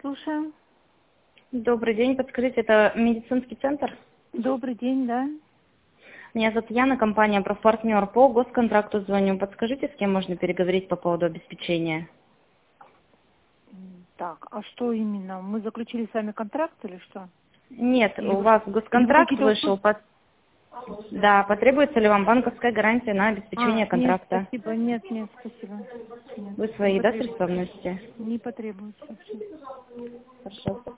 слушаем. Добрый день, подскажите, это медицинский центр? Добрый день, да. Меня зовут Яна, компания «Профпартнер». По госконтракту звоню. Подскажите, с кем можно переговорить по поводу обеспечения? Так, а что именно? Мы заключили с вами контракт или что? Нет, Или у вы, вас или вы госконтракт какие-то вышел. услуги? Да, потребуется ли вам банковская гарантия на обеспечение Нет, контракта? спасибо, нет, спасибо. Нет, Вы не свои, да, потребуется. средства вносите? Не потребуется вообще. Хорошо.